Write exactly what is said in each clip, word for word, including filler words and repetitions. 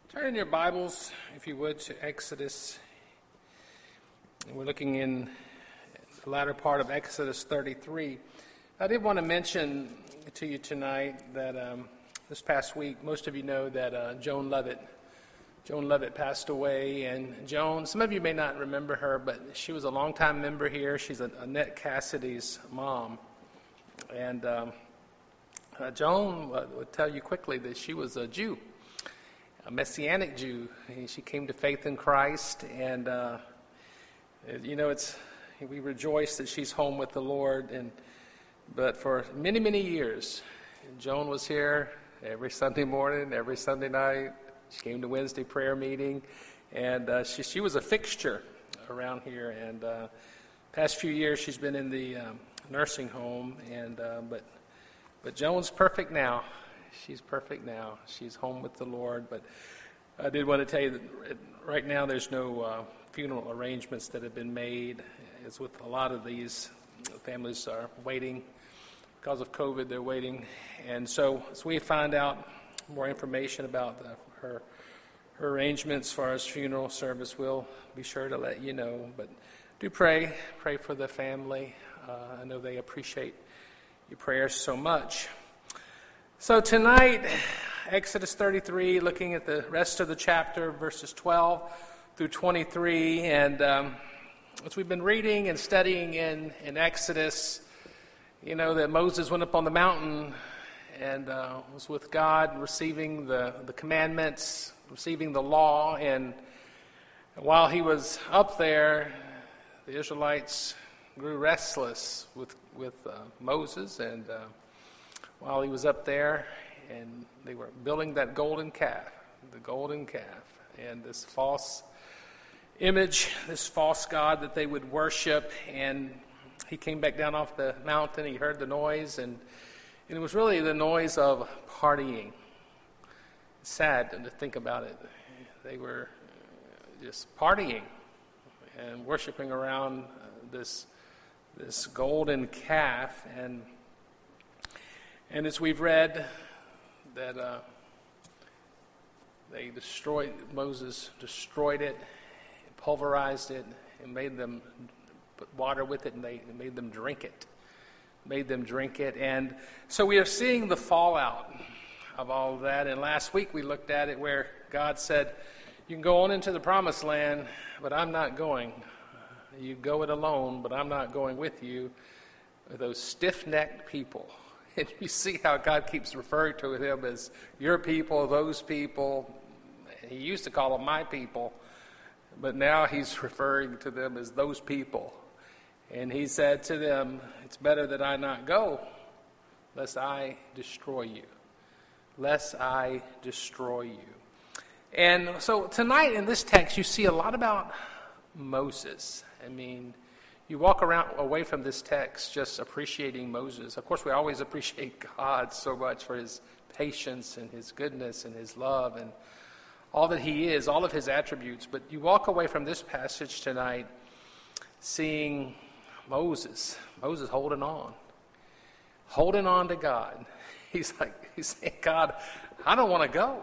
Turn in your Bibles, if you would, to Exodus. We're looking in the latter part of Exodus thirty-three. I did want to mention to you tonight that um, this past week, most of you know that uh, Joan Levitt, Joan Levitt passed away. And Joan, some of you may not remember her, but she was a longtime member here. She's a, Annette Cassidy's mom. And um, uh, Joan uh, would tell you quickly that she was a Jew. A Messianic Jew. She came to faith in Christ, and uh, you know, it's we rejoice that she's home with the Lord. And but for many, many years, Joan was here every Sunday morning, every Sunday night. She came to Wednesday prayer meeting, and uh, she she was a fixture around here. And uh, past few years, she's been in the um, nursing home, and uh, but but Joan's perfect now. She's perfect now. She's home with the Lord. But I did want to tell you that right now there's no uh, funeral arrangements that have been made. As with a lot of these, families are waiting. Because of COVID, they're waiting. And so as we find out more information about the, her, her arrangements as far as funeral service, we'll be sure to let you know. But do pray. Pray for the family. Uh, I know they appreciate your prayers so much. So tonight, Exodus thirty-three, looking at the rest of the chapter, verses twelve through twenty-three. And um, as we've been reading and studying in, in Exodus, you know that Moses went up on the mountain and uh, was with God, receiving the, the commandments, receiving the law. And while he was up there, the Israelites grew restless with, with uh, Moses, and uh, while he was up there, and they were building that golden calf, the golden calf, and this false image, this false god that they would worship. And he came back down off the mountain, he heard the noise, and, and it was really the noise of partying. It's sad to think about it. They were just partying and worshiping around this, this golden calf. And And as we've read, that uh, they destroyed, Moses destroyed it, pulverized it, and made them put water with it, and they made them drink it. Made them drink it. And so we are seeing the fallout of all of that. And last week we looked at it where God said, you can go on into the promised land, but I'm not going. You go it alone, but I'm not going with you. Those stiff-necked people. And you see how God keeps referring to them as your people, those people. He used to call them my people, but now he's referring to them as those people. And he said to them, it's better that I not go, lest I destroy you. Lest I destroy you. And so tonight in this text, you see a lot about Moses. I mean, you walk around away from this text just appreciating Moses. Of course, we always appreciate God so much for his patience and his goodness and his love and all that he is, all of his attributes. But you walk away from this passage tonight seeing Moses, Moses holding on, holding on to God. He's like, he's saying, God, I don't want to go.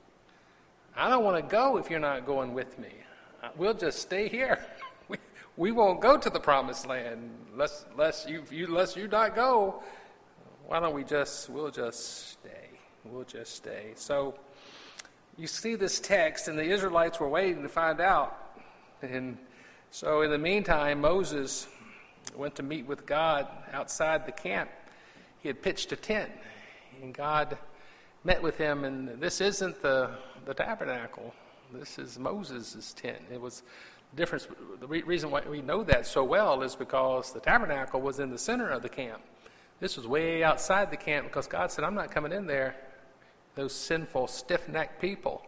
I don't want to go if you're not going with me. We'll just stay here. We won't go to the promised land lest, lest you, you, lest you not go. Why don't we just, we'll just stay. We'll just stay. So you see this text, and the Israelites were waiting to find out. And so in the meantime, Moses went to meet with God outside the camp. He had pitched a tent, and God met with him. And this isn't the, the tabernacle. This is Moses' tent. It was difference. The re- reason why we know that so well is because the tabernacle was in the center of the camp. This was way outside the camp because God said, I'm not coming in there, those sinful, stiff-necked people.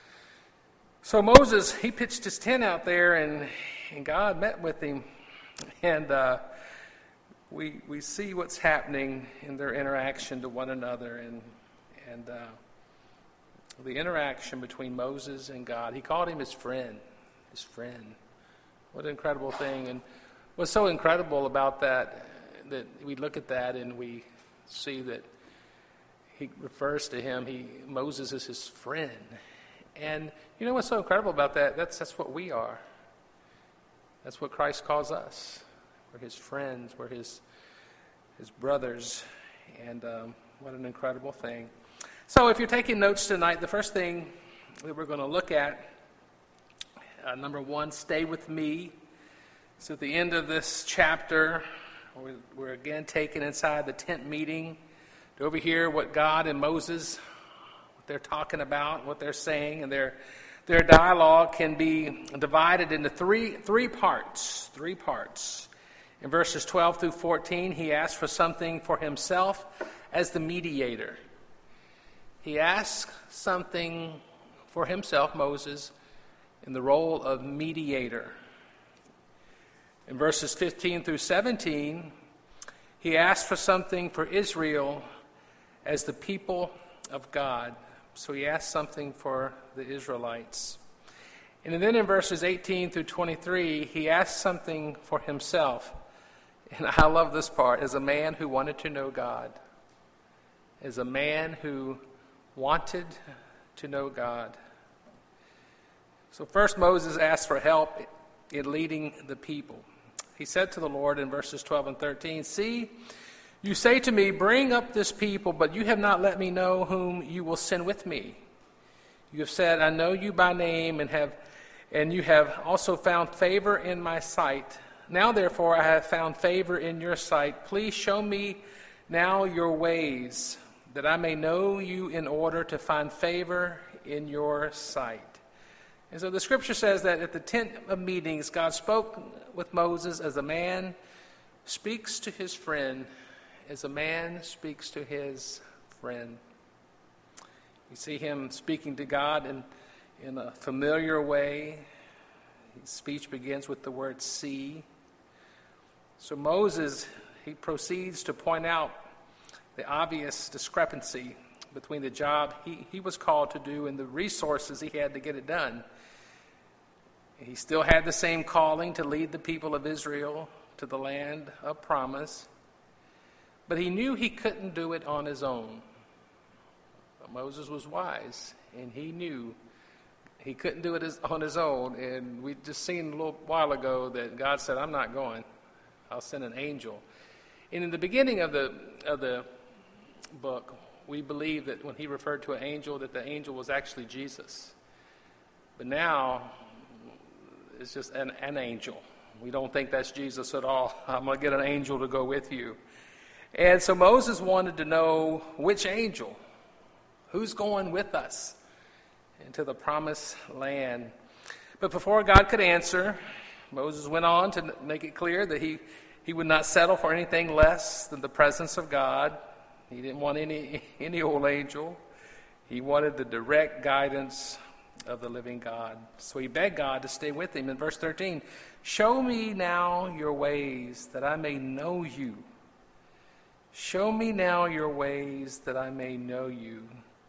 So Moses, he pitched his tent out there, and, and God met with him. And uh, we we see what's happening in their interaction to one another, and, and uh, the interaction between Moses and God. He called him his friend. His friend. What an incredible thing. And what's so incredible about that, that we look at that and we see that he refers to him, he Moses is his friend. And you know what's so incredible about that? That's, that's what we are. That's what Christ calls us. We're his friends. We're his, his brothers. And um, what an incredible thing. So if you're taking notes tonight, the first thing that we're going to look at, uh, number one, stay with me. So at the end of this chapter, we're, we're again taken inside the tent meeting to overhear what God and Moses, what they're talking about, what they're saying, and their their dialogue can be divided into three three parts. Three parts. In verses twelve through fourteen, he asks for something for himself as the mediator. He asks something for himself, Moses, in the role of mediator. In verses fifteen through seventeen, he asked for something for Israel as the people of God. So he asked something for the Israelites. And then in verses eighteen through twenty-three, he asked something for himself. And I love this part, as a man who wanted to know God. As a man who wanted to know God. So first Moses asked for help in leading the people. He said to the Lord in verses twelve and thirteen, "See, you say to me, bring up this people, but you have not let me know whom you will send with me. You have said, I know you by name, and have, and you have also found favor in my sight. Now, therefore, I have found favor in your sight. Please show me now your ways, that I may know you in order to find favor in your sight." And so the scripture says that at the tent of meetings, God spoke with Moses as a man speaks to his friend, as a man speaks to his friend. You see him speaking to God in, in a familiar way. His speech begins with the word see. So Moses, he proceeds to point out the obvious discrepancy between the job he, he was called to do and the resources he had to get it done. He still had the same calling to lead the people of Israel to the land of promise, but he knew he couldn't do it on his own. But Moses was wise, and he knew he couldn't do it on his own, and we just seen a little while ago that God said, I'm not going. I'll send an angel. And in the beginning of the of the book, we believe that when he referred to an angel, that the angel was actually Jesus. But now, it's just an, an angel. We don't think that's Jesus at all. I'm going to get an angel to go with you. And so Moses wanted to know which angel, who's going with us into the promised land. But before God could answer, Moses went on to make it clear that he, he would not settle for anything less than the presence of God. He didn't want any, any old angel. He wanted the direct guidance of the living God. So he begged God to stay with him. In verse thirteen, show me now your ways that I may know you. Show me now your ways that I may know you.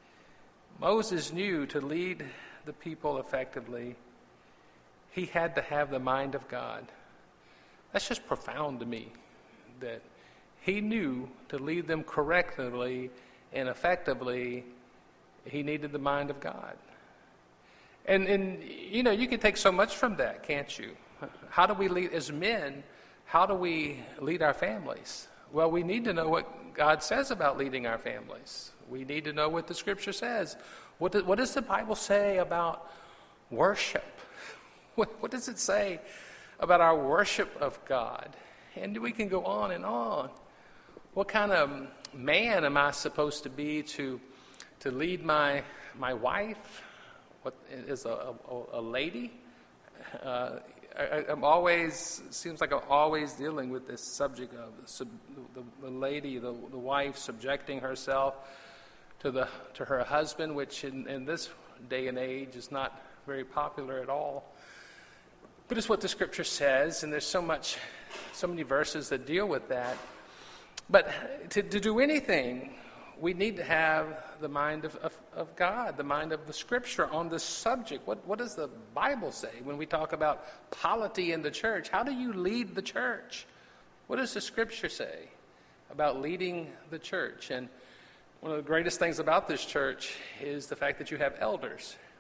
Moses knew to lead the people effectively, he had to have the mind of God. That's just profound to me, that he knew to lead them correctly and effectively, he needed the mind of God. And, and, you know, you can take so much from that, can't you? How do we lead, as men, how do we lead our families? Well, we need to know what God says about leading our families. We need to know what the Scripture says. What, do, what does the Bible say about worship? What, what does it say about our worship of God? And we can go on and on. What kind of man am I supposed to be to, to lead my, my wife? What is a, a, a lady? Uh, I, I'm always, it seems like I'm always dealing with this subject of sub, the, the lady, the, the wife subjecting herself to the to her husband, which in, in this day and age is not very popular at all. But it's what the Scripture says, and there's so much, so many verses that deal with that. But to, to do anything, we need to have the mind of, of, of God, the mind of the Scripture on this subject. What, what does the Bible say when we talk about polity in the church? How do you lead the church? What does the Scripture say about leading the church? And one of the greatest things about this church is the fact that you have elders.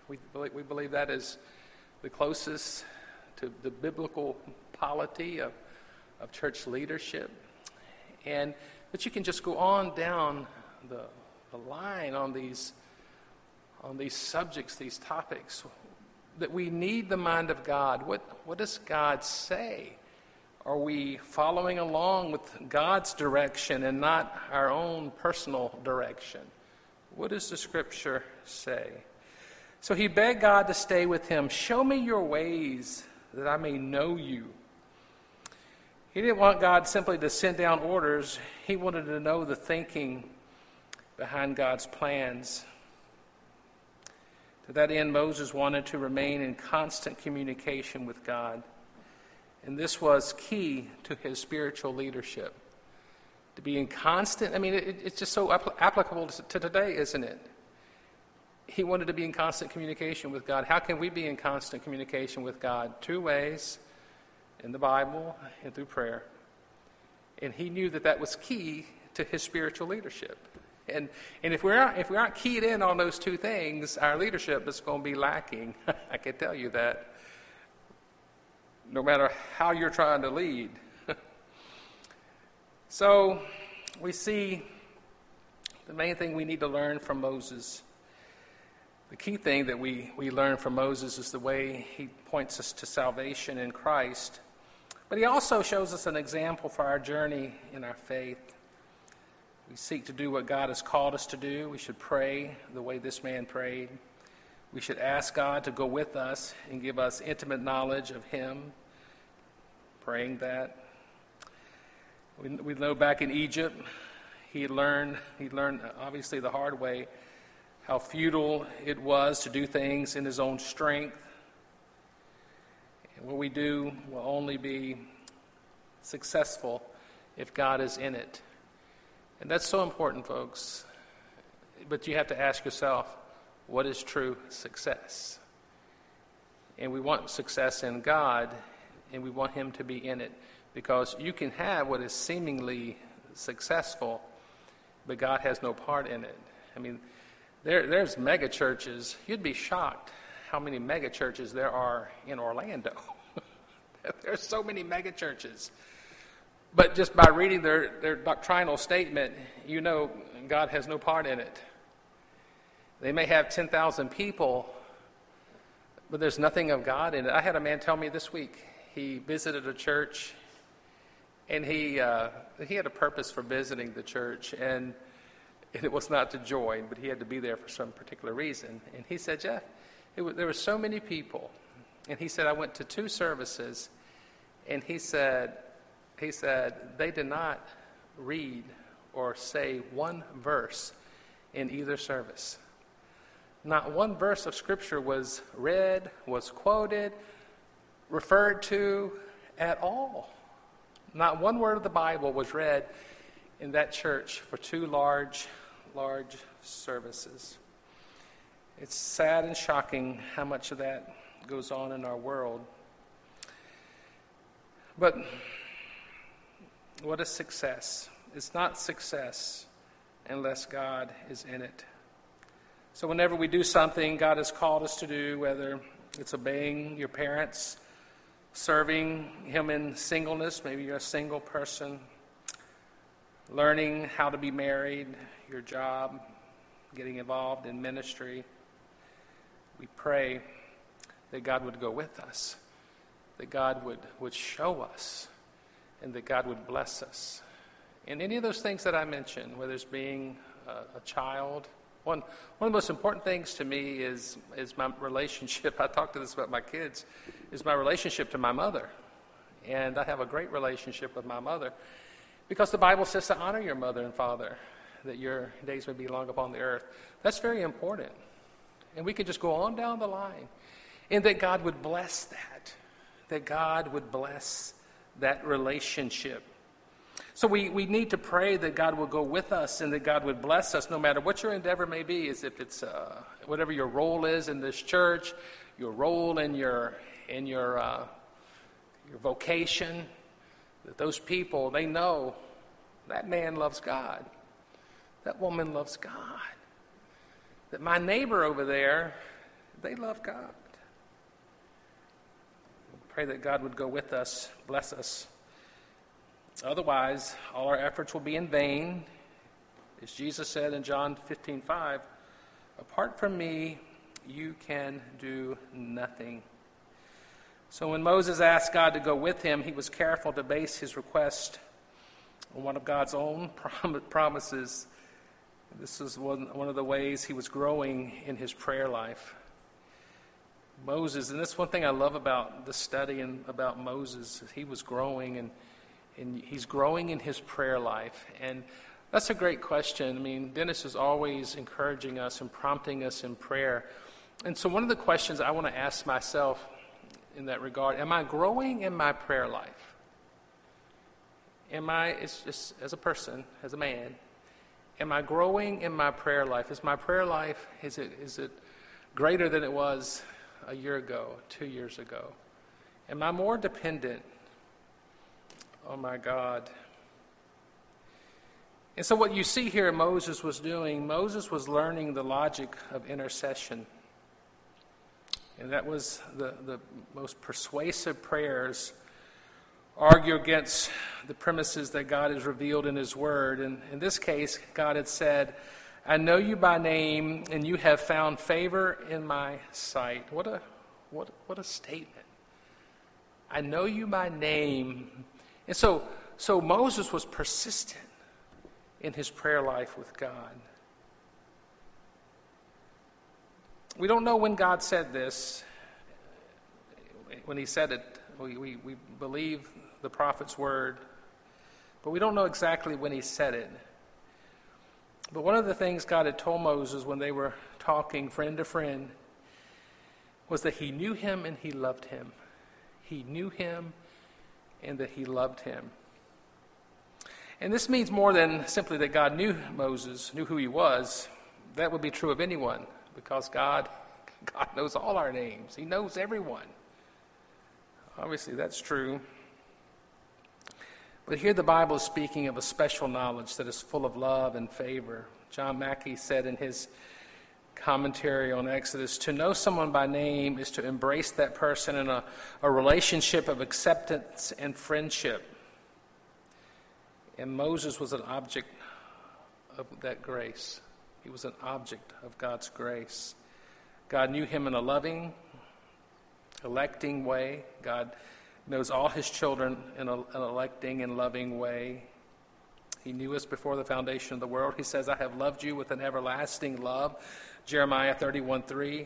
We believe, we believe that is the closest to the biblical polity of, of church leadership. And but you can just go on down the, the line on these on these subjects, these topics, that we need the mind of God. What what does God say? Are we following along with God's direction and not our own personal direction? What does the Scripture say? So he begged God to stay with him. Show me your ways that I may know you. He didn't want God simply to send down orders. He wanted to know the thinking behind God's plans. To that end, Moses wanted to remain in constant communication with God. And this was key to his spiritual leadership. To be in constant, I mean, it, it's just so apl- applicable to, to today, isn't it? He wanted to be in constant communication with God. How can we be in constant communication with God? Two ways, in the Bible and through prayer. And he knew that that was key to his spiritual leadership. And and if we aren't if we aren't keyed in on those two things, our leadership is going to be lacking. I can tell you that. No matter how you're trying to lead. So we see the main thing we need to learn from Moses. The key thing that we, we learn from Moses is the way he points us to salvation in Christ. But he also shows us an example for our journey in our faith. We seek to do what God has called us to do. We should pray the way this man prayed. We should ask God to go with us and give us intimate knowledge of him, praying that. We, we know back in Egypt, he learned, he learned obviously the hard way how futile it was to do things in his own strength. And what we do will only be successful if God is in it. And that's so important, folks. But you have to ask yourself, what is true success? And we want success in God, and we want him to be in it. Because you can have what is seemingly successful, but God has no part in it. I mean, there, there's mega churches. You'd be shocked how many mega churches there are in Orlando. There's so many mega churches. But just by reading their, their doctrinal statement, you know God has no part in it. They may have ten thousand people, but there's nothing of God in it. I had a man tell me this week, he visited a church, and he uh, he had a purpose for visiting the church, and, and it was not to join, but he had to be there for some particular reason. And he said, Jeff, it was, there were so many people. And he said, I went to two services, and he said, he said they did not read or say one verse in either service. Not one verse of Scripture was read, was quoted, referred to at all. Not one word of the Bible was read in that church for two large, large services. It's sad and shocking how much of that goes on in our world. But what is success? It's not success unless God is in it. So whenever we do something God has called us to do, whether it's obeying your parents, serving him in singleness, maybe you're a single person, learning how to be married, your job, getting involved in ministry, we pray that God would go with us, that God would, would show us, and that God would bless us. In any of those things that I mentioned, whether it's being a, a child, one one of the most important things to me is is my relationship. I talk to this about my kids, is my relationship to my mother. And I have a great relationship with my mother because the Bible says to honor your mother and father, that your days may be long upon the earth. That's very important. And we could just go on down the line. And that God would bless that. That God would bless that relationship. So we, we need to pray that God will go with us and that God would bless us no matter what your endeavor may be, as if it's uh, whatever your role is in this church, your role in your in your uh, your vocation, that those people, they know that man loves God. That woman loves God. That my neighbor over there they love God. Pray that God would go with us, bless us. Otherwise, all our efforts will be in vain. As Jesus said in John fifteen five, apart from me, you can do nothing. So when Moses asked God to go with him, he was careful to base his request on one of God's own prom- promises. This is one, one of the ways he was growing in his prayer life. Moses, and that's one thing I love about the study and about Moses, is he was growing, and, and he's growing in his prayer life. And that's a great question. I mean, Dennis is always encouraging us and prompting us in prayer. And so one of the questions I want to ask myself in that regard, am I growing in my prayer life? Am I, it's just as a person, as a man, am I growing in my prayer life? Is my prayer life, is it is it greater than it was a year ago, two years ago? Am I more dependent on my God? And so what you see here Moses was doing, Moses was learning the logic of intercession. And that was the, the most persuasive prayers argue against the premises that God has revealed in his word. And in this case, God had said, I know you by name, and you have found favor in my sight. What a what what a statement. I know you by name. And so so Moses was persistent in his prayer life with God. We don't know when God said this. When he said it, we, we, we believe the prophet's word, but we don't know exactly when he said it. But one of the things God had told Moses when they were talking friend to friend was that he knew him and he loved him. He knew him and that he loved him. And this means more than simply that God knew Moses, knew who he was. That would be true of anyone, because God, God knows all our names. He knows everyone. Obviously, that's true. But here the Bible is speaking of a special knowledge that is full of love and favor. John Mackey said in his commentary on Exodus, to know someone by name is to embrace that person in a, a relationship of acceptance and friendship. And Moses was an object of that grace. He was an object of God's grace. God knew him in a loving, electing way. God knows all his children in a, an electing and loving way. He knew us before the foundation of the world. He says, I have loved you with an everlasting love. Jeremiah thirty-one three.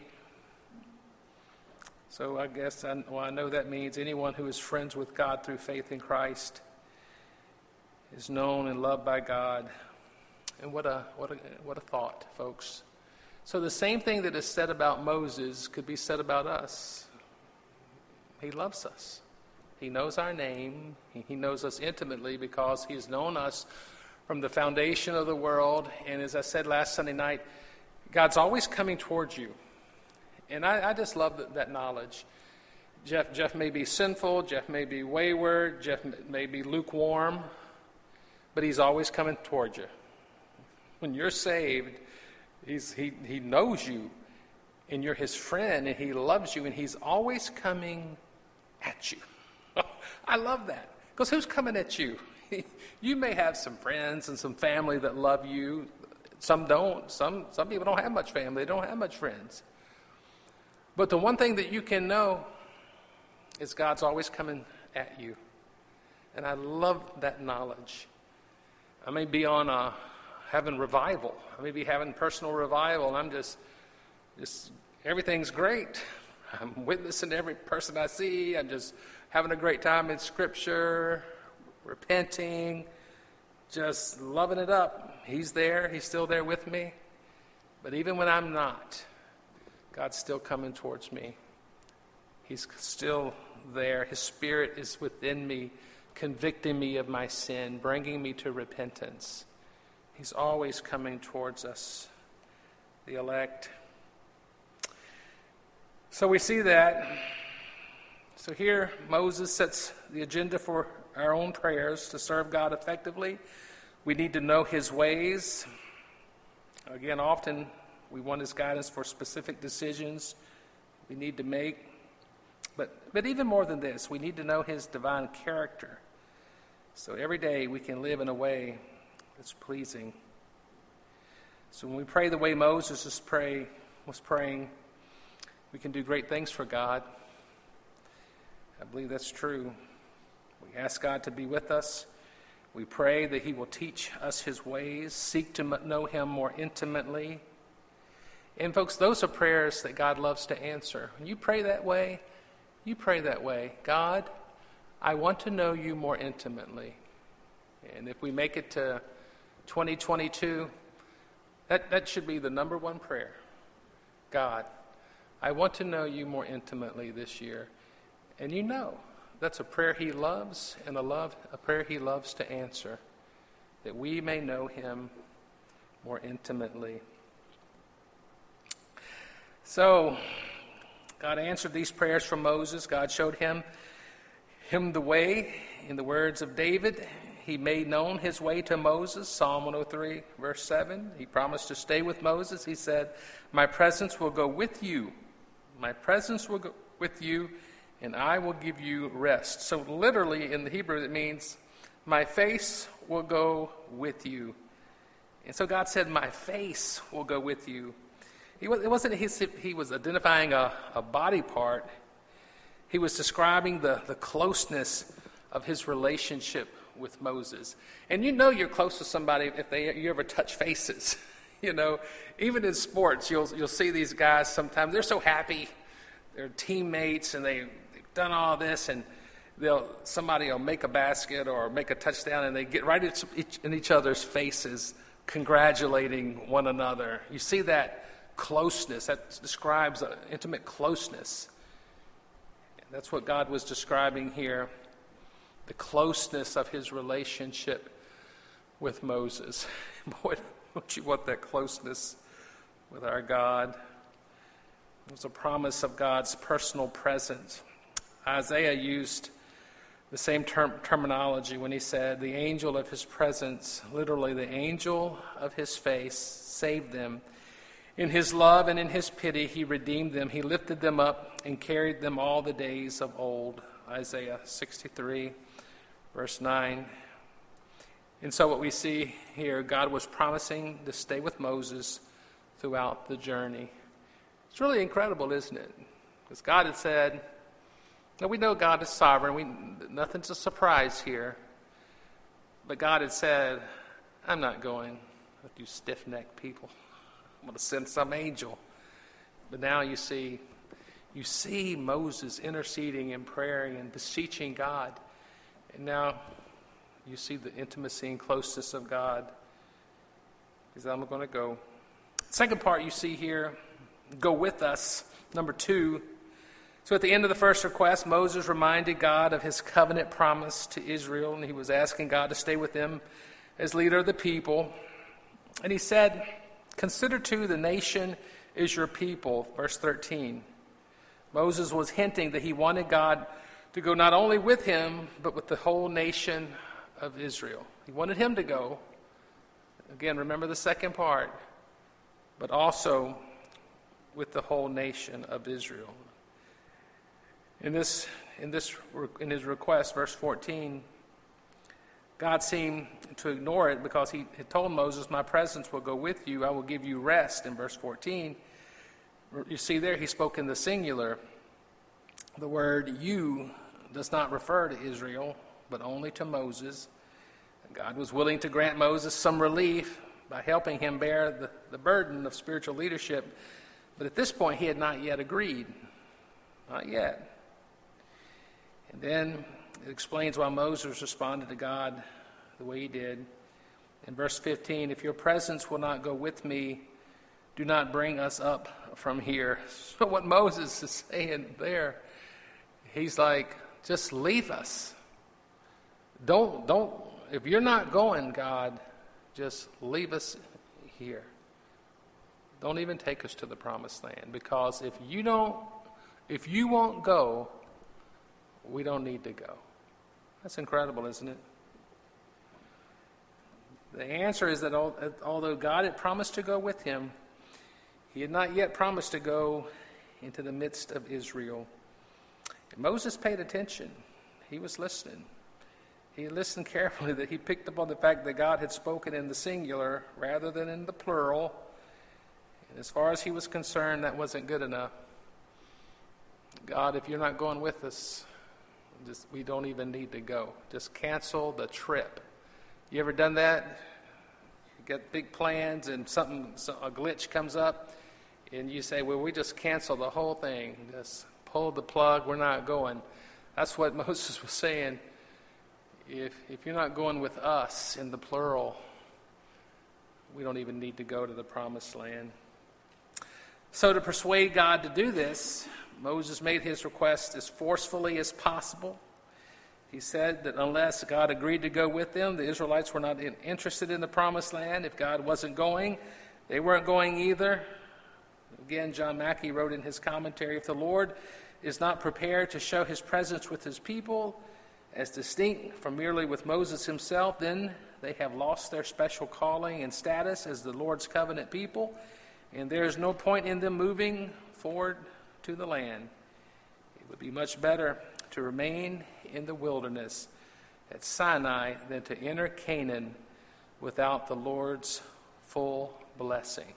So I guess I, well, I know that means anyone who is friends with God through faith in Christ is known and loved by God. And what a what a what a thought, folks. So the same thing that is said about Moses could be said about us. He loves us. He knows our name. He knows us intimately because he has known us from the foundation of the world. And as I said last Sunday night, God's always coming towards you. And I, I just love that, that knowledge. Jeff, Jeff may be sinful. Jeff may be wayward. Jeff may be lukewarm. But he's always coming towards you. When you're saved, he's, he, he knows you. And you're his friend. And he loves you. And he's always coming at you. I love that. Because who's coming at you? You may have some friends and some family that love you. Some don't. Some, some people don't have much family. They don't have much friends. But the one thing that you can know is God's always coming at you. And I love that knowledge. I may be on a, having revival. I may be having personal revival, and I'm just, just everything's great. I'm witnessing every person I see. I'm just having a great time in Scripture, repenting, just loving it up. He's there. He's still there with me. But even when I'm not, God's still coming towards me. He's still there. His Spirit is within me, convicting me of my sin, bringing me to repentance. He's always coming towards us, the elect. So we see that. So here Moses sets the agenda for our own prayers to serve God effectively. We need to know his ways. Again, often we want his guidance for specific decisions we need to make. But, but even more than this, we need to know his divine character. So every day we can live in a way that's pleasing. So when we pray the way Moses was, pray, was praying, we can do great things for God. I believe that's true. We ask God to be with us. We pray that he will teach us his ways, seek to know him more intimately. And folks, those are prayers that God loves to answer. When you pray that way, you pray that way. God, I want to know you more intimately. And if we make it to twenty twenty-two, that, that should be the number one prayer. God, I want to know you more intimately this year. And you know, that's a prayer he loves, and a love a prayer he loves to answer, that we may know him more intimately. So, God answered these prayers from Moses. God showed him, him the way. In the words of David, he made known his way to Moses, Psalm one oh three, verse seven. He promised to stay with Moses. He said, my presence will go with you. My presence will go with you, and I will give you rest. So literally in the Hebrew it means, my face will go with you. And so God said, my face will go with you. He was, it wasn't his, he was identifying a, a body part. He was describing the, the closeness of his relationship with Moses. And you know you're close to somebody if they you ever touch faces. You know, even in sports, you'll you'll see these guys sometimes, they're so happy. They're teammates and they done all this, and they'll somebody will make a basket or make a touchdown, and they get right in each, in each other's faces, congratulating one another. You see that closeness. That describes an intimate closeness. And that's what God was describing here, the closeness of his relationship with Moses. Boy, don't you want that closeness with our God? It was a promise of God's personal presence. Isaiah used the same term, terminology when he said, the angel of his presence, literally the angel of his face, saved them. In his love and in his pity, he redeemed them. He lifted them up and carried them all the days of old. Isaiah sixty-three, verse nine. And so what we see here, God was promising to stay with Moses throughout the journey. It's really incredible, isn't it? Because God had said, now we know God is sovereign. We, nothing's a surprise here. But God had said, I'm not going with you stiff-necked people. I'm going to send some angel. But now you see, you see Moses interceding and praying and beseeching God. And now you see the intimacy and closeness of God. He said, I'm going to go. Second part you see here, go with us. Number two. So at the end of the first request, Moses reminded God of his covenant promise to Israel, and he was asking God to stay with them as leader of the people. And he said, consider too the nation is your people, verse thirteen. Moses was hinting that he wanted God to go not only with him, but with the whole nation of Israel. He wanted him to go. Again, remember the second part, but also with the whole nation of Israel. In this, in this, in his request, verse fourteen, God seemed to ignore it because he had told Moses, my presence will go with you. I will give you rest. In verse fourteen, you see there, he spoke in the singular. The word you does not refer to Israel, but only to Moses. God was willing to grant Moses some relief by helping him bear the, the burden of spiritual leadership. But at this point, he had not yet agreed. Not yet. And then it explains why Moses responded to God the way he did. In verse fifteen, if your presence will not go with me, do not bring us up from here. So what Moses is saying there, he's like, just leave us. Don't, don't, if you're not going, God, just leave us here. Don't even take us to the promised land, because if you don't, if you won't go, we don't need to go. That's incredible, isn't it? The answer is that although God had promised to go with him, he had not yet promised to go into the midst of Israel. And Moses paid attention. He was listening. He listened carefully, that he picked up on the fact that God had spoken in the singular rather than in the plural. And as far as he was concerned, that wasn't good enough. God, if you're not going with us, just, we don't even need to go. Just cancel the trip. You ever done that? You got big plans and something, a glitch comes up, and you say, well, we just cancel the whole thing. Just pull the plug. We're not going. That's what Moses was saying. If, if you're not going with us in the plural, we don't even need to go to the promised land. So to persuade God to do this, Moses made his request as forcefully as possible. He said that unless God agreed to go with them, the Israelites were not in, interested in the promised land. If God wasn't going, they weren't going either. Again, John Mackey wrote in his commentary, if the Lord is not prepared to show his presence with his people, as distinct from merely with Moses himself, then they have lost their special calling and status as the Lord's covenant people, and there is no point in them moving forward to the land. It would be much better to remain in the wilderness at Sinai than to enter Canaan without the Lord's full blessing.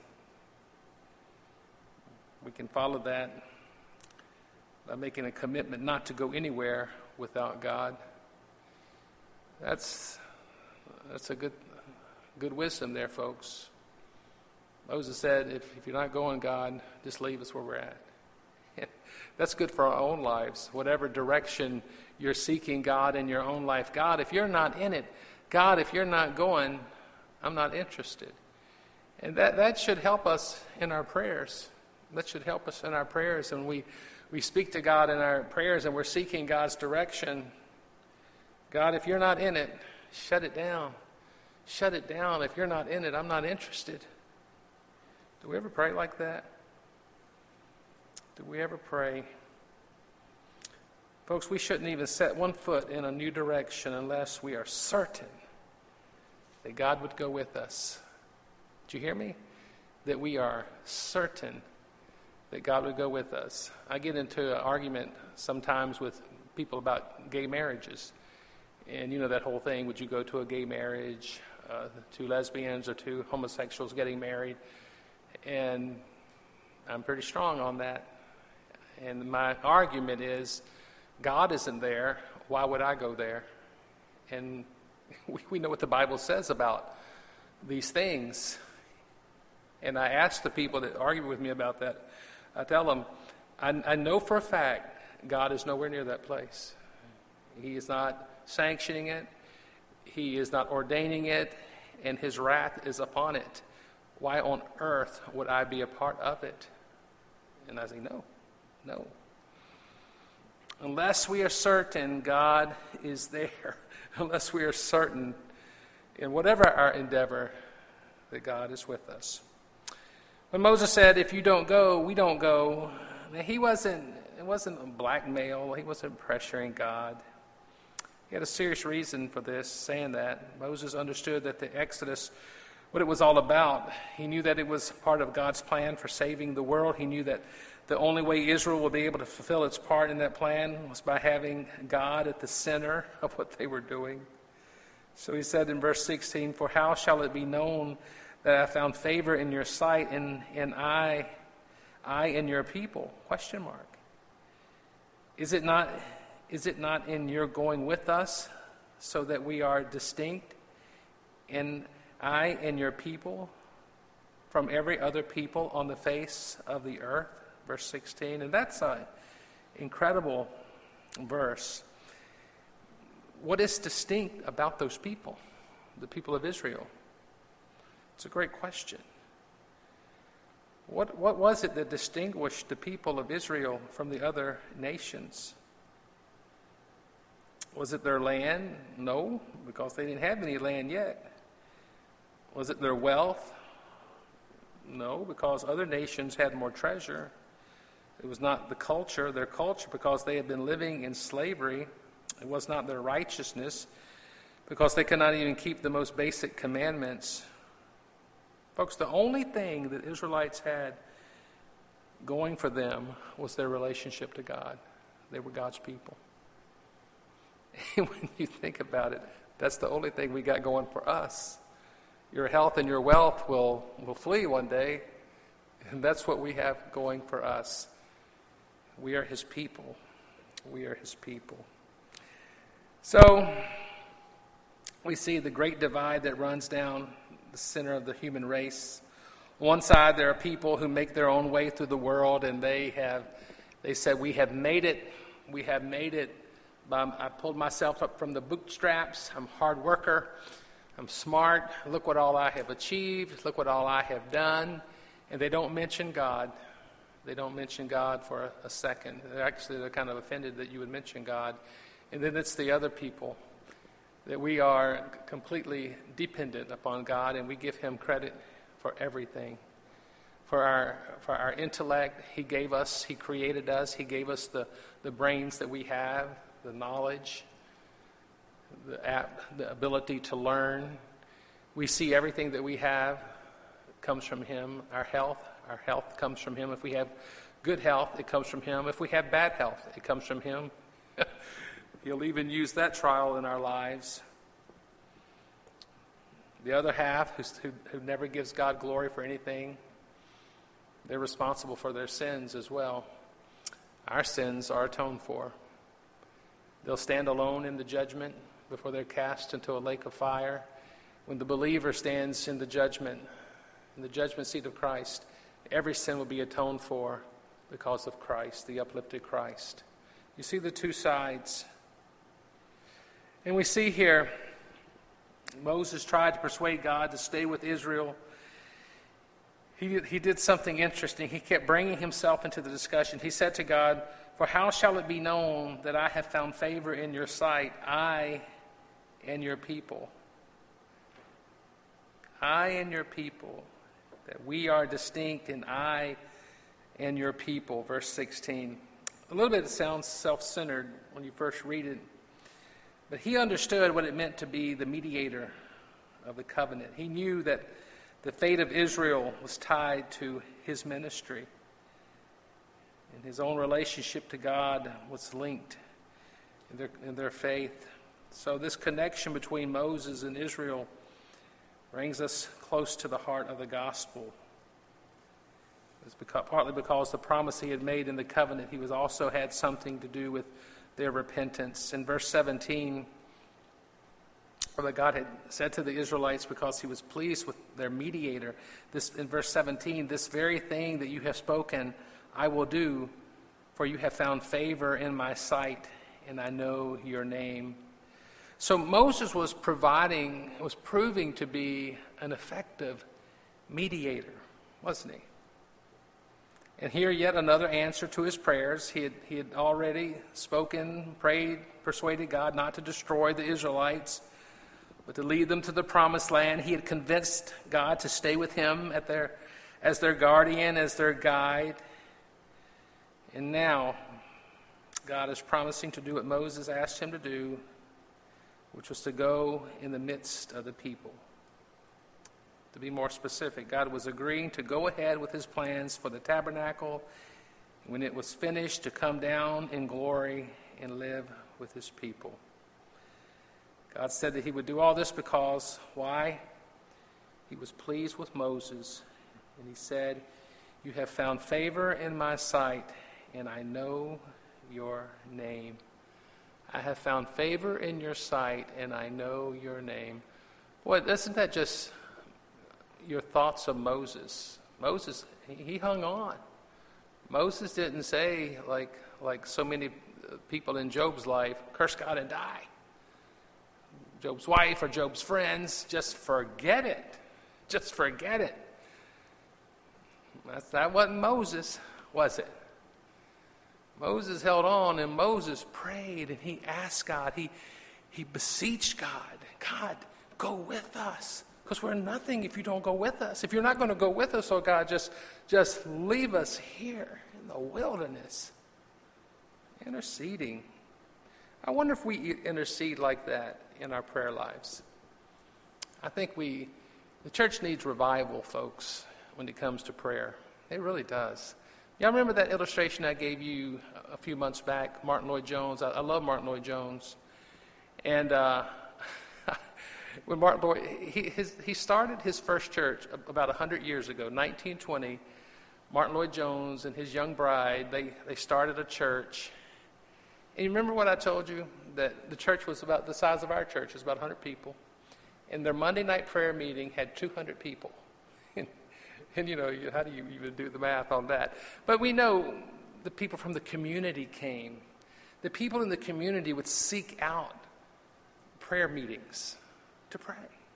We can follow that by making a commitment not to go anywhere without God. That's that's a good good wisdom there, folks. Moses said, if, if you're not going, God, just leave us where we're at. That's good for our own lives. Whatever direction you're seeking God in your own life, God, if you're not in it, God, if you're not going, I'm not interested. And that, that should help us in our prayers. That should help us in our prayers. And we, we speak to God in our prayers and we're seeking God's direction. God, if you're not in it, shut it down. Shut it down. If you're not in it, I'm not interested. Do we ever pray like that? Do we ever pray? Folks, we shouldn't even set one foot in a new direction unless we are certain that God would go with us. Did you hear me? That we are certain that God would go with us. I get into an argument sometimes with people about gay marriages. And you know that whole thing, would you go to a gay marriage, uh, two lesbians or two homosexuals getting married? And I'm pretty strong on that. And my argument is, God isn't there, why would I go there? And we, we know what the Bible says about these things. And I ask the people that argue with me about that, I tell them, I, I know for a fact God is nowhere near that place. He is not sanctioning it. He is not ordaining it. And his wrath is upon it. Why on earth would I be a part of it? And I say, no, no. Unless we are certain God is there, unless we are certain in whatever our endeavor that God is with us. When Moses said, if you don't go, we don't go, he wasn't, it wasn't a blackmail. He wasn't pressuring God. He had a serious reason for this, saying that. Moses understood that the Exodus, what it was all about. He knew that it was part of God's plan for saving the world. He knew that the only way Israel would be able to fulfill its part in that plan was by having God at the center of what they were doing. So he said in verse sixteen, for how shall it be known that I found favor in your sight and, and I, I and your people? Question mark. Is it not, is it not in your going with us so that we are distinct and I and your people from every other people on the face of the earth? Verse sixteen, and that's an incredible verse. What is distinct about those people, the people of Israel? It's a great question. What, what was it that distinguished the people of Israel from the other nations? Was it their land? No, because they didn't have any land yet. Was it their wealth? No, because other nations had more treasure. It was not the culture, their culture, because they had been living in slavery. It was not their righteousness, because they could not even keep the most basic commandments. Folks, the only thing that Israelites had going for them was their relationship to God. They were God's people. And when you think about it, that's the only thing we got going for us. Your health and your wealth will, will flee one day, and that's what we have going for us. We are his people. We are his people. So, we see the great divide that runs down the center of the human race. On one side, there are people who make their own way through the world, and they have, they said, we have made it. We have made it. Um, I pulled myself up from the bootstraps. I'm a hard worker. I'm smart. Look what all I have achieved. Look what all I have done. And they don't mention God. They don't mention God for a, a second. They're actually, they're kind of offended that you would mention God. And then it's the other people, that we are completely dependent upon God, and we give him credit for everything. For our for our intellect, he gave us, he created us, he gave us the, the brains that we have, the knowledge, the app, the ability to learn. We see everything that we have comes from him. Our health, our health comes from him. If we have good health, it comes from him. If we have bad health, it comes from him. He'll even use that trial in our lives. The other half, who, who never gives God glory for anything, they're responsible for their sins as well. Our sins are atoned for. They'll stand alone in the judgment before they're cast into a lake of fire. When the believer stands in the judgment, in the judgment seat of Christ, every sin will be atoned for because of Christ, the uplifted Christ. You see the two sides. And we see here, Moses tried to persuade God to stay with Israel. He, he did something interesting. He kept bringing himself into the discussion. He said to God, "For how shall it be known that I have found favor in your sight, I and your people?" I and your people, that we are distinct, and I and your people. Verse sixteen. A little bit sounds self-centered when you first read it. But he understood what it meant to be the mediator of the covenant. He knew that the fate of Israel was tied to his ministry. And his own relationship to God was linked in their, in their faith. So this connection between Moses and Israel brings us close to the heart of the gospel. It's because, partly because the promise he had made in the covenant, he was also had something to do with their repentance. In verse seventeen, that God had said to the Israelites, because he was pleased with their mediator, this in verse seventeen, "This very thing that you have spoken, I will do, for you have found favor in my sight, and I know your name." So Moses was providing, was proving to be an effective mediator, wasn't he? And here yet another answer to his prayers. He had, he had already spoken, prayed, persuaded God not to destroy the Israelites, but to lead them to the promised land. He had convinced God to stay with him at their, as their guardian, as their guide. And now, God is promising to do what Moses asked him to do, which was to go in the midst of the people. To be more specific, God was agreeing to go ahead with his plans for the tabernacle, when it was finished, to come down in glory and live with his people. God said that he would do all this because, why? He was pleased with Moses, and he said, "You have found favor in my sight, and I know your name." I have found favor in your sight, and I know your name. Boy, isn't that just your thoughts of Moses? Moses, he hung on. Moses didn't say, like like so many people in Job's life, curse God and die. Job's wife or Job's friends, just forget it. Just forget it. That's, that wasn't Moses, was it? Moses held on, and Moses prayed, and he asked God, he, he beseeched God, God, go with us. Because we're nothing if you don't go with us. If you're not going to go with us, oh God, just, just leave us here in the wilderness. Interceding. I wonder if we intercede like that in our prayer lives. I think we, the church needs revival, folks, when it comes to prayer. It really does. Y'all remember that illustration I gave you a few months back, Martin Lloyd-Jones? I, I love Martin Lloyd-Jones. And uh, when Martin Lloyd, he, his, he started his first church about one hundred years ago, nineteen twenty. Martin Lloyd-Jones and his young bride, they, they started a church. And you remember what I told you? That the church was about the size of our church. It was about one hundred people. And their Monday night prayer meeting had two hundred people. and, and, you know, you, how do you even do the math on that? But we know the people from the community came. The people in the community would seek out prayer meetings to pray.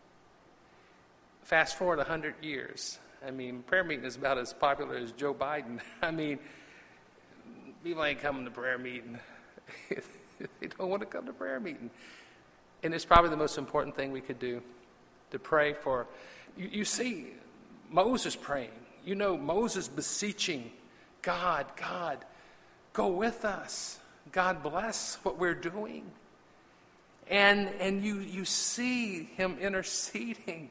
Fast forward one hundred years. I mean, prayer meeting is about as popular as Joe Biden. I mean, people ain't coming to prayer meeting. They don't want to come to prayer meeting. And it's probably the most important thing we could do, to pray for. You, you see Moses praying. You know, Moses beseeching God, God, go with us. God bless what we're doing. And, and you, you see him interceding.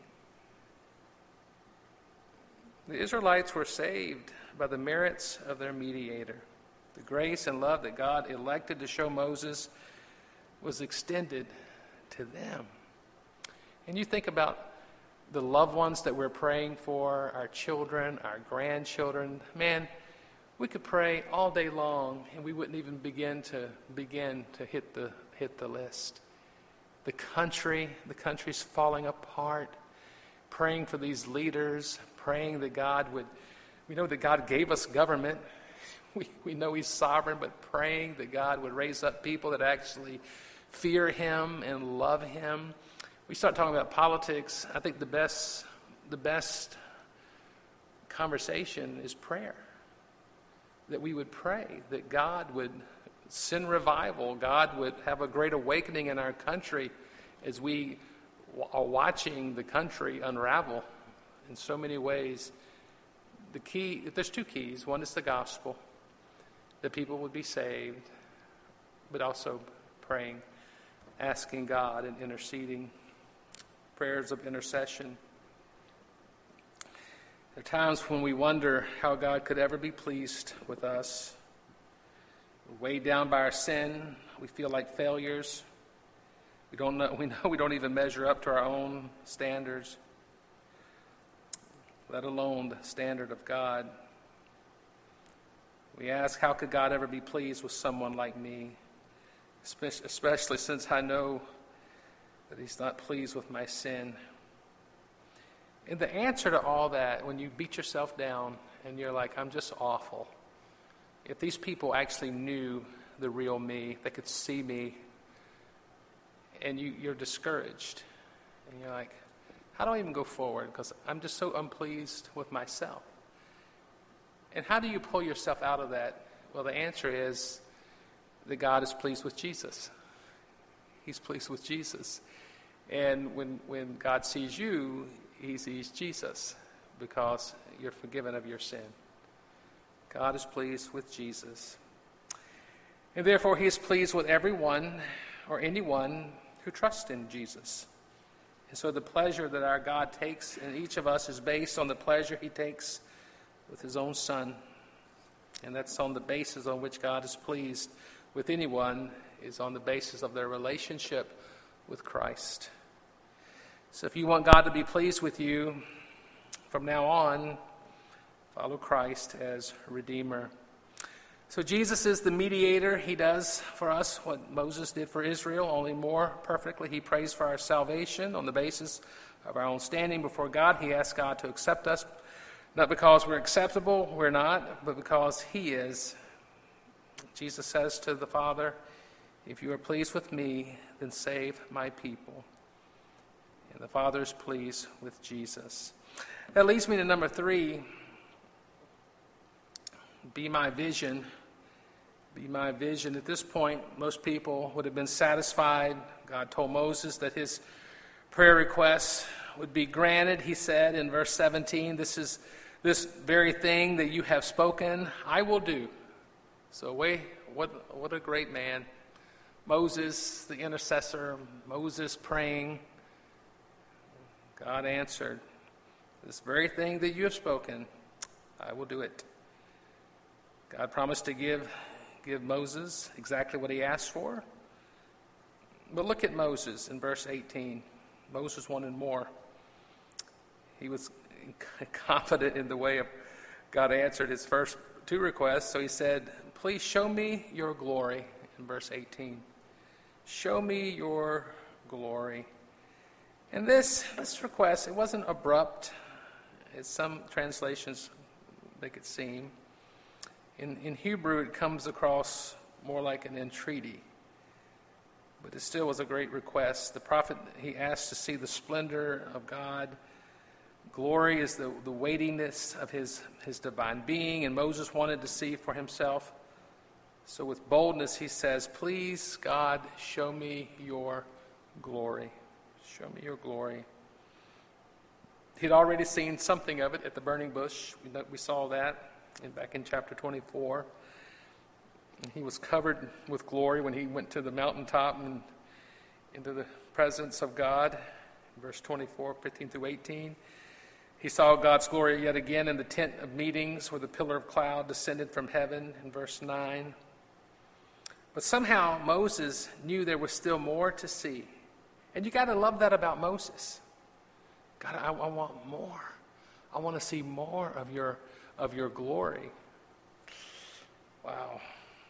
The Israelites were saved by the merits of their mediator. The grace and love that God elected to show Moses was extended to them. And you think about the loved ones that we're praying for, our children, our grandchildren. Man, we could pray all day long and we wouldn't even begin to begin to hit the hit the list. The country, the country's falling apart. Praying for these leaders, praying that God would, we know that God gave us government. We, we know he's sovereign, but praying that God would raise up people that actually fear him and love him. We start talking about politics. I think the best, the best conversation is prayer. That we would pray, that God would send revival. God would have a great awakening in our country as we are watching the country unravel in so many ways. The key, there's two keys. One is the gospel, that people would be saved, but also praying, asking God and interceding, prayers of intercession. There are times when we wonder how God could ever be pleased with us. We're weighed down by our sin. We feel like failures. We don't know, we know we don't even measure up to our own standards, let alone the standard of God. We ask, how could God ever be pleased with someone like me? Especially since I know that he's not pleased with my sin. And the answer to all that, when you beat yourself down and you're like, I'm just awful. If these people actually knew the real me, they could see me, and you, you're discouraged. And you're like, how do I even go forward? Because I'm just so unpleased with myself. And how do you pull yourself out of that? Well, the answer is that God is pleased with Jesus. He's pleased with Jesus. And when, when God sees you, he sees Jesus, because you're forgiven of your sin. God is pleased with Jesus. And therefore, he is pleased with everyone or anyone who trusts in Jesus. And so the pleasure that our God takes in each of us is based on the pleasure he takes with his own Son. And that's on the basis on which God is pleased with anyone, is on the basis of their relationship with Christ. So if you want God to be pleased with you, from now on, follow Christ as Redeemer. So Jesus is the mediator. He does for us what Moses did for Israel, only more perfectly. He prays for our salvation on the basis of our own standing before God. He asks God to accept us, not because we're acceptable, we're not, but because he is. Jesus says to the Father, if you are pleased with me, then save my people. And the Father is pleased with Jesus. That leads me to number three. Be my vision. Be my vision. At this point, most people would have been satisfied. God told Moses that his prayer requests would be granted. He said in verse seventeen, this is this very thing that you have spoken, I will do. So wait, what, what a great man. Moses, the intercessor, Moses praying. God answered, this very thing that you have spoken, I will do it. God promised to give, give Moses exactly what he asked for. But look at Moses in verse eighteen. Moses wanted more. He was confident in the way of God answered his first two requests. So he said, please show me your glory in verse eighteen. Show me your glory. And this, this request, it wasn't abrupt, as some translations make it seem. In, in Hebrew, it comes across more like an entreaty. But it still was a great request. The prophet, he asked to see the splendor of God. Glory is the, the weightiness of his, his divine being, and Moses wanted to see for himself. So with boldness, he says, please, God, show me your glory. Show me your glory. He'd already seen something of it at the burning bush. We, we saw that in, back in chapter twenty-four. And he was covered with glory when he went to the mountaintop and into the presence of God. Verse twenty-four, fifteen through eighteen. He saw God's glory yet again in the tent of meetings where the pillar of cloud descended from heaven in verse nine. But somehow Moses knew there was still more to see. And you got to love that about Moses. God, I, I want more. I want to see more of your, of your glory. Wow.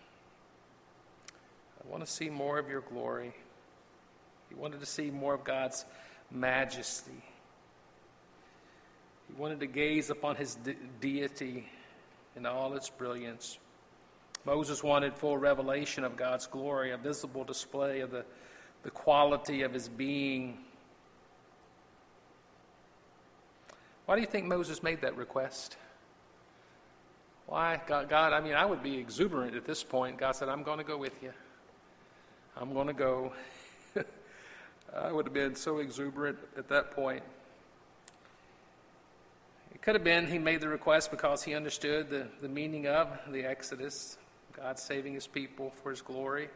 I want to see more of your glory. He wanted to see more of God's majesty. He wanted to gaze upon his de- deity in all its brilliance. Moses wanted full revelation of God's glory, a visible display of the, the quality of his being. Why do you think Moses made that request? Why? God, God, I mean, I would be exuberant at this point. God said, I'm going to go with you. I'm going to go. I would have been so exuberant at that point. It could have been he made the request because he understood the, the meaning of the Exodus, God saving his people for his glory.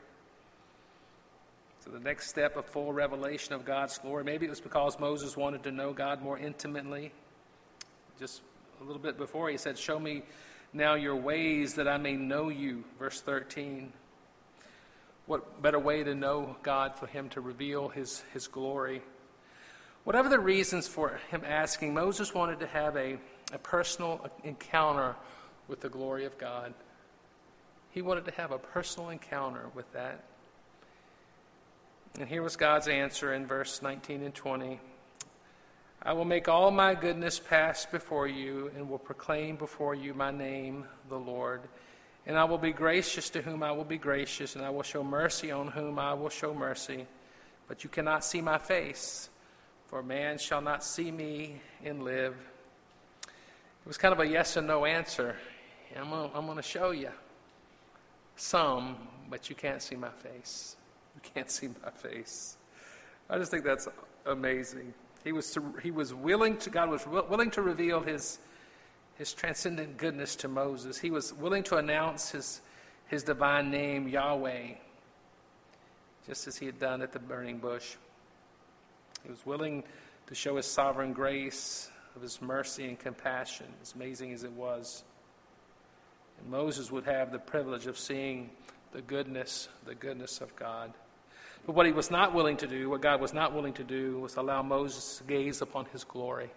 So the next step of full revelation of God's glory, maybe it was because Moses wanted to know God more intimately. Just a little bit before he said, show me now your ways that I may know you, verse thirteen. What better way to know God for him to reveal his, his glory? Whatever the reasons for him asking, Moses wanted to have a, a personal encounter with the glory of God. He wanted to have a personal encounter with that. And here was God's answer in verse nineteen and twenty. I will make all my goodness pass before you and will proclaim before you my name, the Lord. And I will be gracious to whom I will be gracious, and I will show mercy on whom I will show mercy. But you cannot see my face, for man shall not see me and live. It was kind of a yes and no answer. I'm going I'm to show you some, but you can't see my face. You can't see my face. I just think that's amazing. He was to, he was willing to, God was willing to reveal his, his transcendent goodness to Moses. He was willing to announce his, his divine name, Yahweh, just as he had done at the burning bush. He was willing to show his sovereign grace, of his mercy and compassion, as amazing as it was. And Moses would have the privilege of seeing the goodness, the goodness of God. But what he was not willing to do, what God was not willing to do, was allow Moses to gaze upon his glory.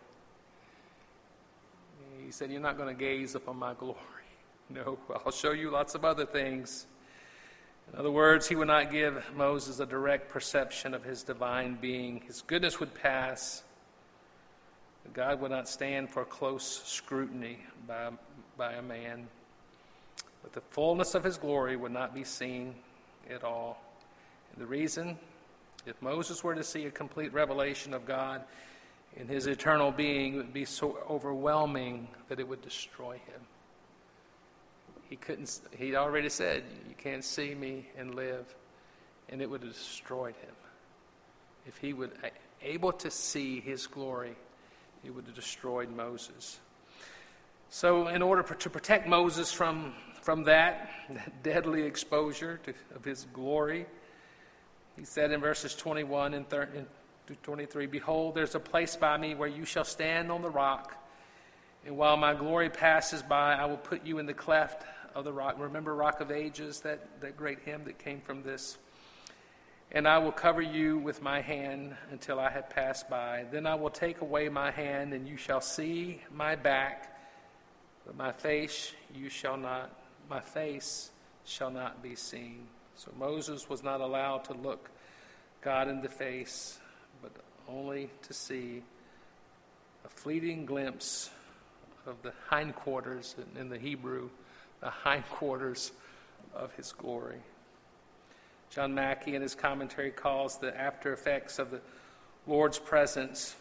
He said, you're not going to gaze upon my glory. No, I'll show you lots of other things. In other words, he would not give Moses a direct perception of his divine being. His goodness would pass. But God would not stand for close scrutiny by, by a man. But the fullness of his glory would not be seen at all. And the reason, if Moses were to see a complete revelation of God in his eternal being, it would be so overwhelming that it would destroy him. He couldn't, he'd already said, you can't see me and live, and it would have destroyed him. If he would able to see his glory, it would have destroyed Moses. So in order for, to protect Moses from, from that, that deadly exposure to, of his glory, he said in verses twenty-one and twenty-three, behold, there's a place by me where you shall stand on the rock, and while my glory passes by, I will put you in the cleft of the rock. Remember Rock of Ages, that, that great hymn that came from this? And I will cover you with my hand until I have passed by. Then I will take away my hand, and you shall see my back, but my face you shall not, my face shall not be seen. So Moses was not allowed to look God in the face, but only to see a fleeting glimpse of the hindquarters, in the Hebrew, the hindquarters of his glory. John Mackey in his commentary calls the after effects of the Lord's presence.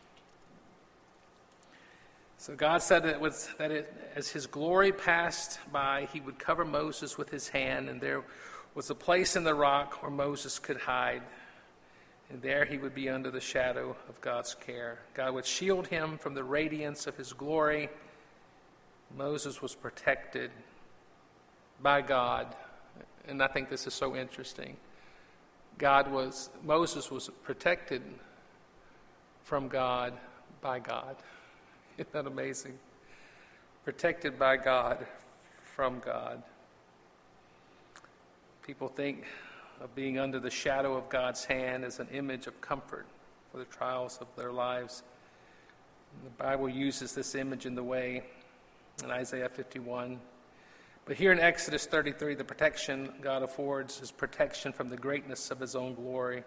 So God said that, it was, that it, as his glory passed by, he would cover Moses with his hand, and there was a place in the rock where Moses could hide. And there he would be under the shadow of God's care. God would shield him from the radiance of his glory. Moses was protected by God. And I think this is so interesting. God was, Moses was protected from God by God. Isn't that amazing? Protected by God from God. People think of being under the shadow of God's hand as an image of comfort for the trials of their lives. And the Bible uses this image in the way in Isaiah fifty-one. But here in Exodus thirty-three, the protection God affords is protection from the greatness of his own glory.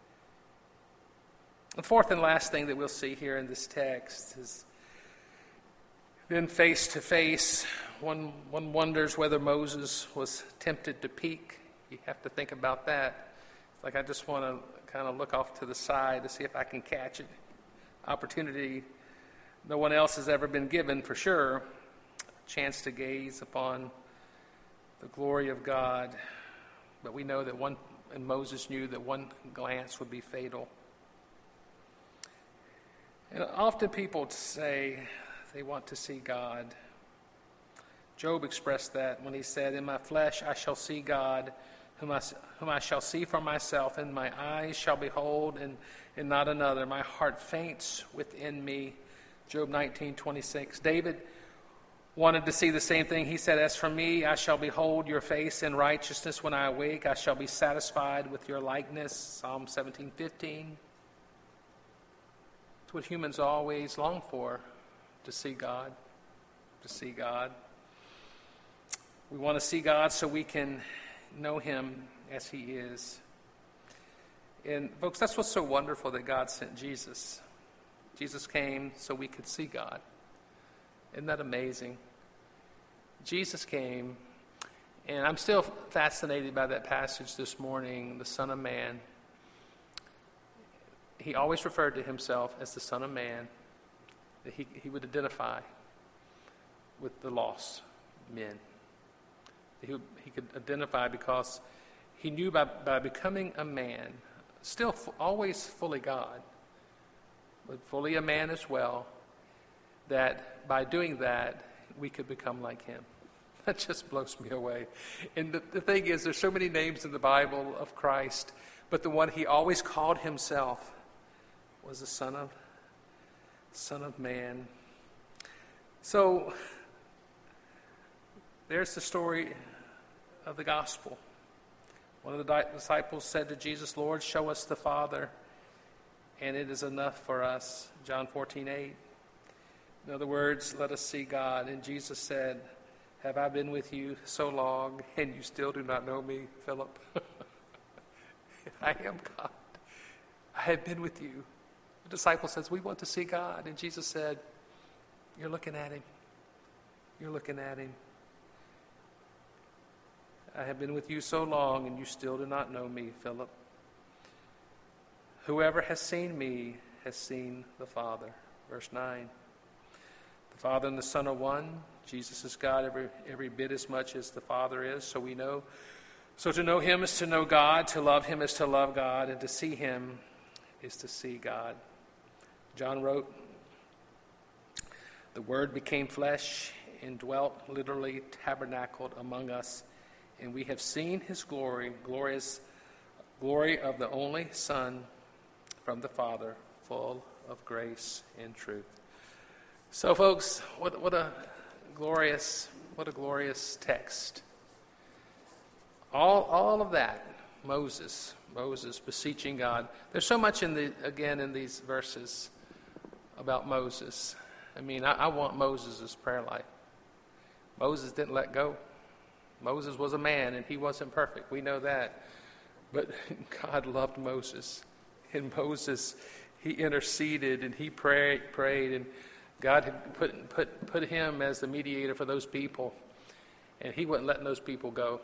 The fourth and last thing that we'll see here in this text is then face to face, one one wonders whether Moses was tempted to peek. You have to think about that. It's like I just want to kind of look off to the side to see if I can catch it. Opportunity no one else has ever been given, for sure. A chance to gaze upon the glory of God. But we know that one, and Moses knew that one glance would be fatal. And often people say they want to see God. Job expressed that when he said, "In my flesh I shall see God, whom I, whom I shall see for myself, and my eyes shall behold, and, and not another. My heart faints within me." Job nineteen twenty-six. David wanted to see the same thing. He said, "As for me, I shall behold your face in righteousness. When I awake, I shall be satisfied with your likeness." Psalm seventeen fifteen. It's what humans always long for, to see God, to see God. We want to see God so we can know him as he is. And folks, that's what's so wonderful, that God sent Jesus. Jesus came so we could see God. Isn't that amazing? Jesus came, and I'm still fascinated by that passage this morning, the Son of Man. He always referred to himself as the Son of Man, that he, he would identify with the lost men. He, would, he could identify because he knew by, by becoming a man, still f- always fully God, but fully a man as well, that by doing that, we could become like him. That just blows me away. And the, the thing is, there's so many names in the Bible of Christ, but the one he always called himself was the Son of, Son of Man. So, there's the story of the gospel. One of the disciples said to Jesus, "Lord, show us the Father, and it is enough for us." John fourteen eight. In other words, let us see God. And Jesus said, "Have I been with you so long, and you still do not know me, Philip?" I am God. I have been with you. The disciple says, "We want to see God." And Jesus said, "You're looking at him. You're looking at him. I have been with you so long, and you still do not know me, Philip. Whoever has seen me has seen the Father." Verse nine. The Father and the Son are one. Jesus is God every, every bit as much as the Father is, so we know. So to know him is to know God, to love him is to love God, and to see him is to see God. John wrote, "The Word became flesh and dwelt," literally tabernacled, "among us. And we have seen his glory, glorious glory of the only Son from the Father, full of grace and truth." So, folks, what, what a glorious What a glorious text. All, all of that, Moses, Moses beseeching God. There's so much in the, again, in these verses about Moses. I mean, I, I want Moses' prayer life. Moses didn't let go. Moses was a man, and he wasn't perfect. We know that. But God loved Moses. And Moses, he interceded, and he prayed, prayed, and God had put, put, put him as the mediator for those people. And he wasn't letting those people go.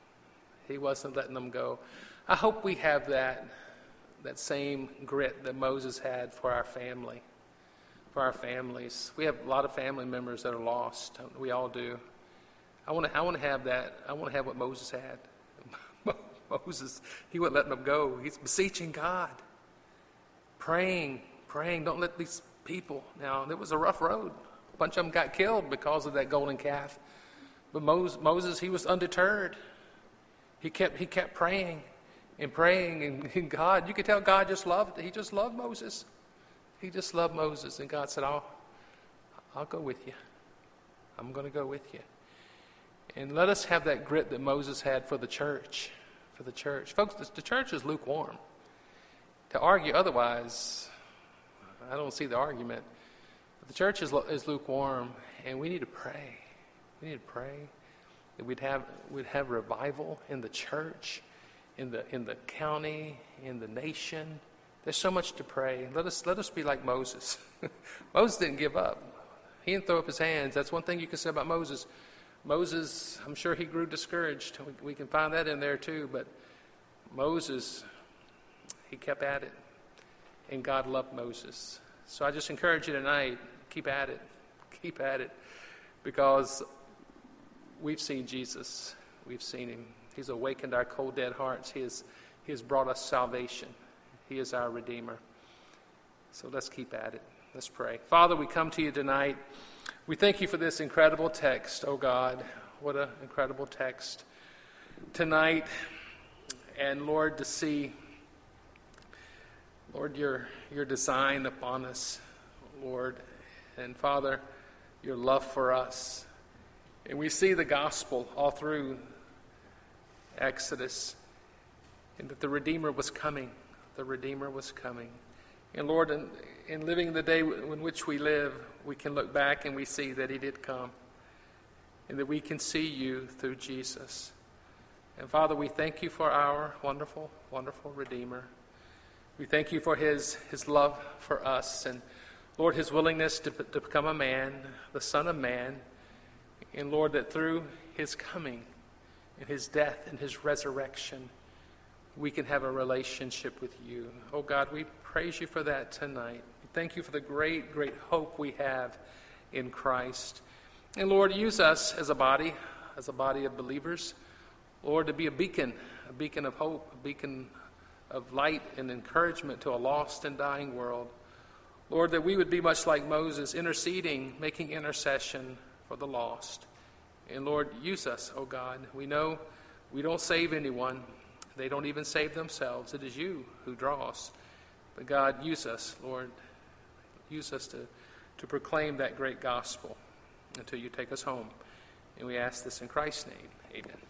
He wasn't letting them go. I hope we have that, that same grit that Moses had for our family, for our families. We have a lot of family members that are lost. We all do. I want to I want to have that. I want to have what Moses had. Moses, he wouldn't let them go. He's beseeching God, praying, praying. Don't let these people. Now, it was a rough road. A bunch of them got killed because of that golden calf. But Moses, Moses he was undeterred. He kept he kept praying and praying, and, and God, you could tell God just loved. He just loved Moses. He just loved Moses, and God said, "I'll I'll go with you. I'm going to go with you." And let us have that grit that Moses had for the church, for the church. Folks, the, the church is lukewarm. To argue otherwise, I don't see the argument. But the church is, is lukewarm, and we need to pray. We need to pray that we'd have we'd have revival in the church, in the in the county, in the nation. There's so much to pray. Let us let us be like Moses. Moses didn't give up. He didn't throw up his hands. That's one thing you can say about Moses. Moses, I'm sure he grew discouraged. We, we can find that in there too. But Moses, he kept at it. And God loved Moses. So I just encourage you tonight, keep at it. Keep at it. Because we've seen Jesus. We've seen him. He's awakened our cold, dead hearts. He has, he has brought us salvation. He is our Redeemer. So let's keep at it. Let's pray. Father, we come to you tonight. We thank you for this incredible text, oh God. What an incredible text tonight. And Lord, to see, Lord, your, your design upon us, Lord. And Father, your love for us. And we see the gospel all through Exodus. And that the Redeemer was coming. The Redeemer was coming. And Lord, in, in living the day in which we live, we can look back and we see that he did come. And that we can see you through Jesus. And Father, we thank you for our wonderful, wonderful Redeemer. We thank you for his, his love for us. And Lord, his willingness to, to become a man, the Son of Man. And Lord, that through his coming and his death and his resurrection, we can have a relationship with you. Oh God, we praise you for that tonight. Thank you for the great, great hope we have in Christ. And Lord, use us as a body, as a body of believers, Lord, to be a beacon, a beacon of hope, a beacon of light and encouragement to a lost and dying world. Lord, that we would be much like Moses, interceding, making intercession for the lost. And Lord, use us, oh God. We know we don't save anyone. They don't even save themselves. It is you who draws. But God, use us, Lord. Use us to, to proclaim that great gospel until you take us home. And we ask this in Christ's name. Amen.